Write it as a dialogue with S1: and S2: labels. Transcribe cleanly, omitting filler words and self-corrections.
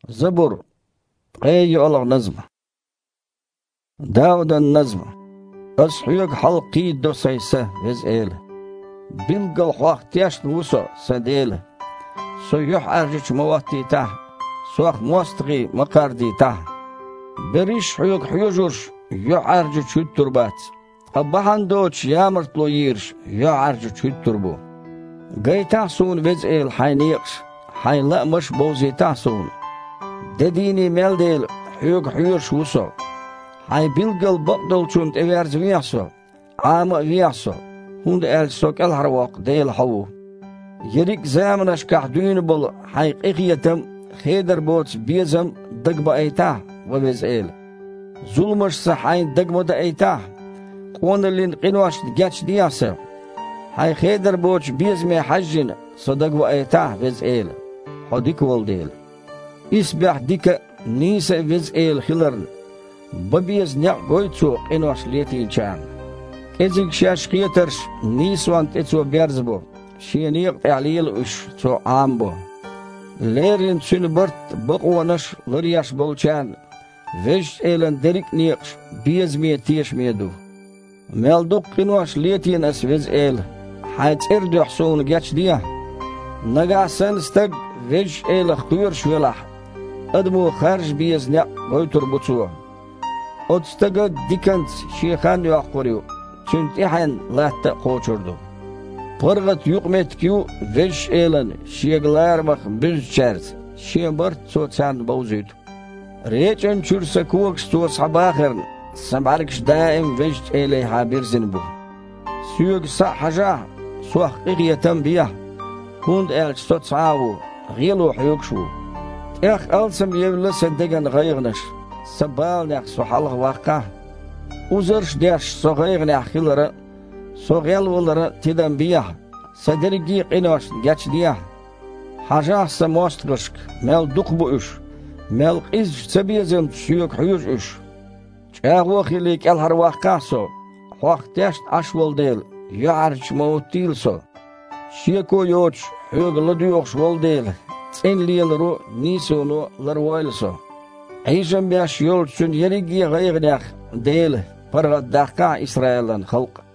S1: زبور قي الله نظم داود النظم أصحيق حلقي دو سيسة وزئيل بلغل حوقتيش نوسو سديل سيوح أرجش مواتي تاه سوخ موستغي مقاردي تاه بريش حيوق حيوجوش يوح أرجش التربات أبهان دوش يامرت لو ييرش يوح أرجش التربو قيتا سون وزئيل حينيقش حين لا مش بوزي تاسون دديني ملديل حيوق حيوش وصو حي بلغل بقدل چونت اوارز ويحسو عام ويحسو هند سوك الهرواق ديل حوو يريك زامنش كحدوين بل حي قيقيتم خيدر بوتس بيزم دقب ايتاه ووزئيل ظلمش سحين دقم دا ايتاه قوانلين قنواش دقاتش دياسو حي خيدر بوتش بيزمي حجن صدقب ايتاه وزئيل حديك والديل إسبح ديك نيسا وزئيل خلرن ببيز نق قويتسو قنواش ليتين چان إزيك شاش قيترش نيسوان تتسو بيرزبو شينيق تعليل اش تو عامبو ليرين تسون برت بقوانش لرياش بولچان وجت إيلن دريك نيقش بيز مي تيش ميدو ميلدوق قنواش ليتين اس وزئيل حيث اردو حسون جاتش ديا نقع سنستق وجت إيل خطور شويلح أدمو خارج بيز نق قويتر بطوه أتستقد ديكنت شيخان يعقوريو تنتحن لا تقوشردو برغت يقمت كيو وش إيلن شيغلار مخ بزشارت شيمبرت توتسان بوزيدو ريچن چورسا كوكس تو صباخرن سمعركش دائم وجت إيلي حابير زنبو سيوغ سا حجاه سوح قيقيتم بيه كوند إلش توتسعاو غيلو حيوكشو اخ ألسم يولس دقن غيغنش سبال نخ سوحالغ واقع وزرش داش صغير نخ خلرة صغير ولرة تدن بيه سدرجي قناش جاتش ديه حاجة سماستغشك مال دقبو اش مال قيز سبيزن سيوك حيوش اش جاغو خليك الهر واقع سو وقتاش اشول ديل يعرج موتيل سو شيكو يوش حيوغ لديوخش والديل تين ليلرو نيسونو لرويلسو عيشن بياش يول چون يريقي غيغنيخ ديل فرغ داقا إسرائيلن خلق